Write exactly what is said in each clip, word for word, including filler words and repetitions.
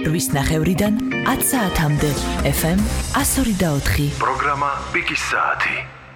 რვის ნახევრიდან ათ საათამდე ეფ ემ one oh four. პროგრამა პიკის საათი.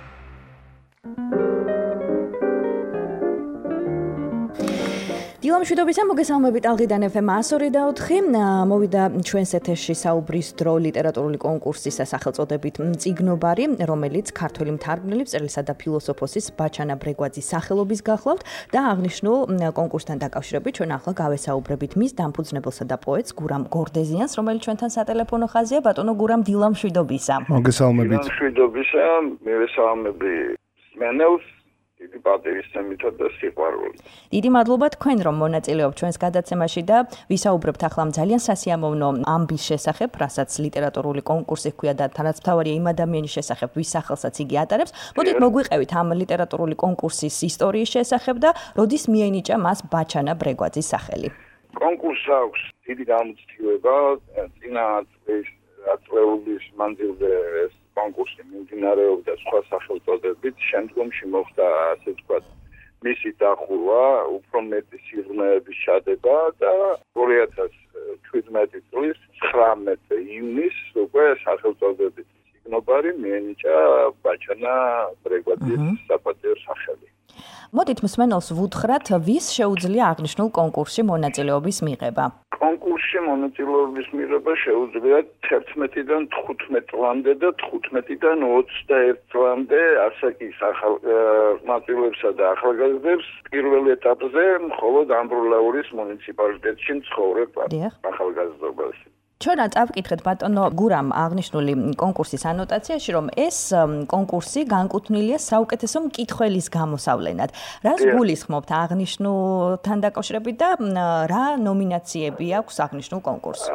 დილამშვიდობისა, მოგესალმებით ალღიდან ეფ ემ one oh four. მოვიდა ჩვენს ეთერში საუბრის დრო ლიტერატურული კონკურსის სახელწოდებით წიგნობარი, რომელიც ქართველი მთარგმნელი, მწერლისა და ფილოსოფოსის ბაჩანა ბრეგვაძის სახელობის გახლავთ და აღნიშნულ კონკურსთან დაკავშირებით ჩვენ ახლა გავესაუბრებით მის დამფუძნებელსა და პოეტს გურამ გორდეზიანს, რომელიც ჩვენთან სატელეფონო ხაზია. ბატონო გურამ, დილამშვიდობისა. მოგესალმებით. დილამშვიდობისა, მივესალმები სმენელს. დიდი პატივისცემითა და სიყვარულით. დიდი მადლობა თქვენ, რომ მონაწილეობთ ჩვენს გადაცემაში და ვისაუბრებთ ახლა ძალიან სასიამოვნო ამბის შესახებ, რასაც ლიტერატურული კონკურსი ჰქვია და თანაც მთავარია იმ ადამიანის შესახებ, ვის სახელსაც იგი ატარებს. მოდით მოგვიყევით ამ ლიტერატურული კონკურსის ისტორიის შესახებ და როდის მიენიჭა მას ბაჩანა ბრეგვაძის სახელი. კონკურსს აქვს დიდი გამოცდილება, წინა წლის ათწლეულის მანძილზე ეს კონკურსი მიმდინარეობდა სხვა სახელწოდებით, შემდგომში მოხდა ასე ვთქვათ მისი დახურვა, უფრო მეტი სიღრმეების ჩადება და ორი ათას შვიდმეტი წლის ცხრამეტი ივნისს უკვე სახელწოდებით წიგნობარი მიენიჭა ბაჩანა ბრეგვაძის საპატიო სახელი. მოდით მსმენელს ვუთხრათ, ვის შეუძლია აღნიშნულ კონკურსში მონაწილეობის მიღება. კონკურსში მონაწილეობის მიღება შეუძლია თერთმეტიდან თხუთმეტ წლამდე და თხუთმეტიდან ოცდაერთ წლამდე ასაკის მონაწილეებსა და ახალგაზრდებს პირველ ეტაპზე მხოლოდ ამბროლაურის მუნიციპალიტეტში მცხოვრებ ახალგაზრდობაში. ჩვენ წავკითხეთ ბატონო გურამ აღნიშნული კონკურსის ანოტაციაში, რომ ეს კონკურსი განკუთვნილია საუკეთესო მკითხველის გამოსავლენად. რას გულისხმობთ აღნიშნულთან დაკავშირებით და რა ნომინაციები აქვს აღნიშნულ კონკურსს?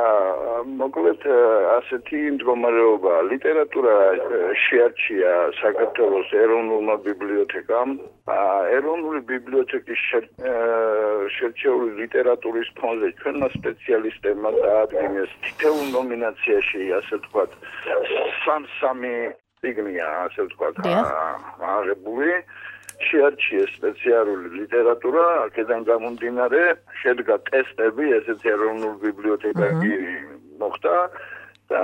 მოკლედ ასეთი მდგომარეობა ლიტერატურა შეარჩია საქართველოს ეროვნულმა ბიბლიოთეკამ. ეროვნული ბიბლიოთეკის შერჩეული ლიტერატურის ფონდზე ჩვენმა სპეციალისტებმა დაადგინეს თითოეულ ნომინაციაში, ასე ვთქვათ, სამ-სამი წიგნია, ასე ვთქვათ, აღებული. შეარჩიეს სპეციალური ლიტერატურა, აქედან გამომდინარე, შედგა ტესტები, ესეც ეროვნულ ბიბლიოთეკაში მოხდა და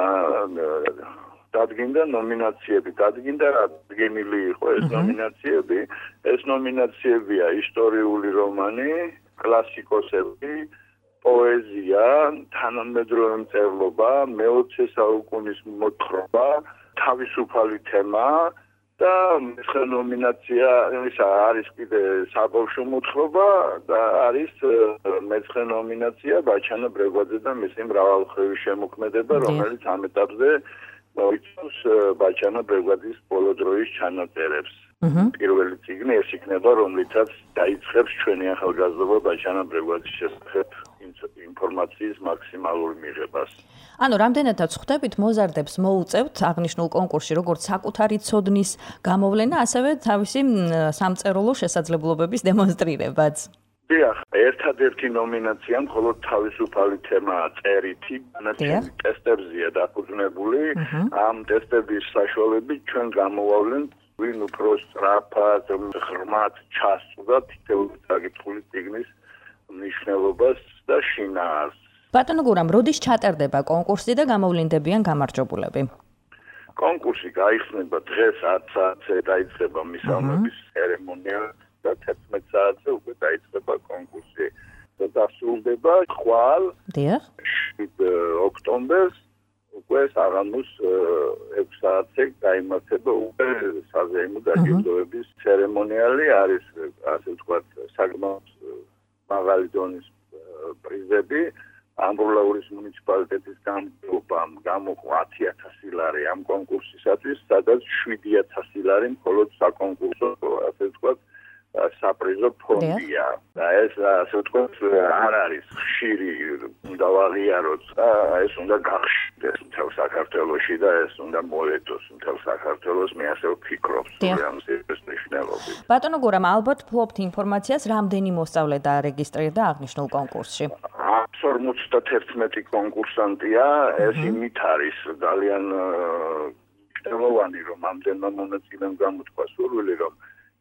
დადგინდა ნომინაციები. დადგინდა დადგენილი იყო ეს ნომინაციები. ეს ნომინაციებია ისტორიული რომანი, კლასიკოსები, პოეზია, თანამედროვე მწერლობა, მეოცე საუკუნის მოთხრობა, თავისუფალი თემა და მესხე ნომინაცია ისა არის კიდე საბავშვო მოთხრობა და არის მესხე ნომინაცია ბაჩანა ბრეგვაძე და მისი მრავალმხრივი შემოქმედება, რომელიც ამ ეტაპზე მოიცავს ბაჩანა ბრეგვაძის ბოლო დროის ჩანაწერებს. პირველი წიგნი ეს იქნება, რომლითაც დაიწყებს ჩვენი ახალგაზრდობა ბაჩანა ბრეგვაძის შესახებ ინფორმაციის მაქსიმალურ მიღებას. ანუ რამდენადაც ხვდებით, მოზარდებს მოუწევთ აღნიშნულ კონკურსში როგორც საკუთარი ცოდნის გამოვლენა, ასევე თავისი სამწერლო შესაძლებლობების დემონსტრირებაც. დიახ, ერთადერთი ნომინაცია მხოლოდ თავისუფალი თემაა წერითი, განათლების ტესტებზეა დაფუძნებული. ამ ტესტების საშუალებით ჩვენ გამოვავლენთ ვინ უფრო სწრაფად, ღრმად ჩასწვდა თითოეული საკითხული წიგნის მნიშვნელობას და შინაარსს. ბატონო გურამ, როდის ჩატარდება კონკურსი და გამოვლინდებიან გამარჯვებულები? კონკურსი გაიხსნება დღეს ათ საათზე დაიწყება მისამების ცერემონია და თერთმეტ საათზე უკვე დაიწყება კონკურსი და დასრულდება ხვალ შვიდ ოქტომბერს უკვე საღამოს ექვს საათზე გაიმართება უკვე საზეიმო დაჯილდოების ცერემონიალი, არის ასე ვთქვათ საკმაოდ მაღალი დონის პრიზები. ამბროლაურის მუნიციპალიტეტის გამგებლობამ გამოყო ათი ათასი ლარი ამ კონკურსისათვის, სადაც შვიდი ათასი ლარი მხოლოდ საკონკურსო, ასე ვთქვათ, საპრიზო ფონდია. და ეს ასე ვთქვათ არ არის ხშირი, უნდა ვაღიაროთ, ეს უნდა გახშირდეს მთელ საქართველოში და ეს უნდა მოედოს მთელ საქართველოს, მე ასე ვფიქრობ, ამ ეს მნიშვნელობით. ბატონო გურამ, ალბათ ფლობთ ინფორმაციას, რამდენი მოსწავლე დაარეგისტრირდა აღნიშნულ კონკურსში? ორმოცდათერთმეტი კონკურსანტია, ეს იმით არის ძალიან მნიშვნელოვანი, რომ ამდენმა მონაწილემ გამოთქვა სურვილი, რომ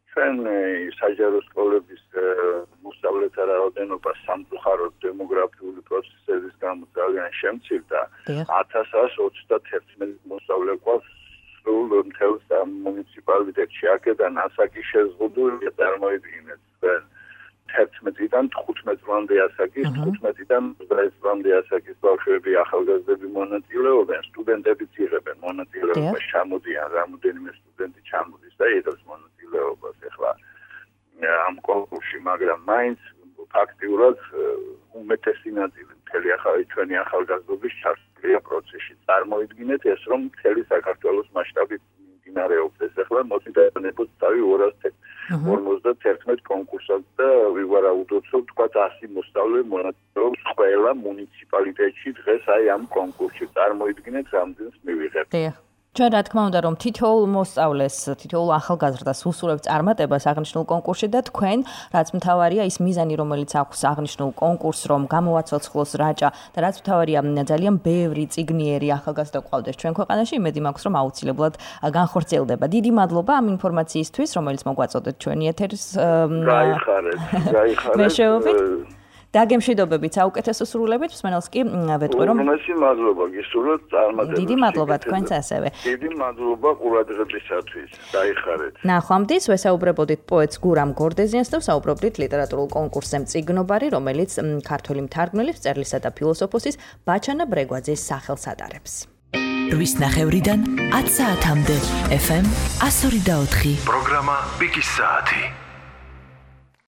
ჩვენ საჯარო სკოლების მოსწავლეთა რაოდენობა სამწუხაროდ დემოგრაფიული პროცესების გამო ძალიან შემცირდა. ათას ოცდაათი მოსწავლე გვაქვს სულ მთელს მუნიციპალიტეტში. აქედან ასაკი შეზღუდულია, წარმოიდგინეთ ჩვენ თერთმეტიდან თხუთმეტ წლამდე ასაკის, თხუთმეტიდან ოცდაექვსი წლამდე ასაკის ბავშვები ახალგაზრდები მონაწილეობენ, სტუდენტებიც იღებენ მონაწილეობას, ჩამოდიან რამოდენიმე სტუდენტი ჩამოდის და იღებს მონაწილეობას ახლა ამ კონკურსში, მაგრამ მაინც ფაქტიურად უმეტესი ნაწილი მთელი ახალი ჩვენი ახალგაზრდობის ჩართულია პროცესში. წარმოიდგინეთ ეს, რომ მთელი საქართველოს მასშტაბით მიმდინარეობს ეს ახლა მოციდანებოთ თავი ორასი ორმოცდაერთმეტ კონკურსად და ვივარაუდოთ, რომ თქვათ ასი მოსწავლე მონაწილეობს ყველა მუნიციპალიტეტში დღეს აი ამ კონკურსში. წარმოიდგინეთ რამდენს მივიღებთ. ჩვენ რა თქმა უნდა რომ თითოეულ მოსწავლეს, თითოეულ ახალგაზრდას უსურვებს წარმატებას აღნიშნულ კონკურსში და თქვენ, რაც მთავარია ის მიზანი, რომელიც აქვს აღნიშნულ კონკურსს, რომ გამოვაცოცხლოს რაჭა და რაც მთავარია ძალიან ბევრი წიგნიერი ახალგაზრდა გვყავდეს ჩვენ ქვეყანაში, იმედი მაქვს რომ აუცილებლად განხორციელდება. დიდი მადლობა ამ ინფორმაციისთვის, რომელიც მოგვაწოდეთ ჩვენი ეთერის. გაიხარეთ, გაიხარეთ. მე შევობით დაგემშვიდობებით საუკეთესო სრულებით, მსმენელს კი ვეტყვი რომ უმეტესი მადლობა გისურვებთ წარმატებას. დიდი მადლობა თქვენც ასევე. დიდი მადლობა ყურადღებისათვის. გაიხარეთ. ნახვამდის ვესაუბრებოდით პოეტს გურამ გორდეზიანს და ვსაუბრობდით ლიტერატურულ კონკურსზე მწიგნობარი, რომელიც ქართველი მთარგმნელის, მწერლისა და ფილოსოფოსის ბაჩანა ბრეგვაძის სახელს ატარებს. რვის ნახევრიდან ათ საათამდე ეფ ემ one oh four point four. პროგრამა პიკის საათი.